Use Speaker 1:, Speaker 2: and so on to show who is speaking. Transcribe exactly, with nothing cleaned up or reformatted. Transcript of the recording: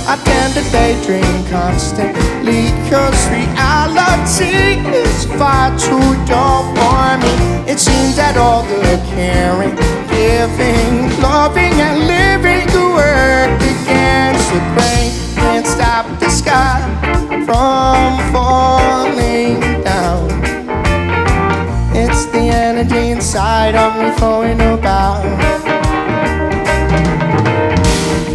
Speaker 1: I tend to daydream constantly, cause reality is far too dull for me. It seems that all the caring, giving, loving and living, the work against the brain can't stop the sky from falling down. It's the energy inside of me flowing away.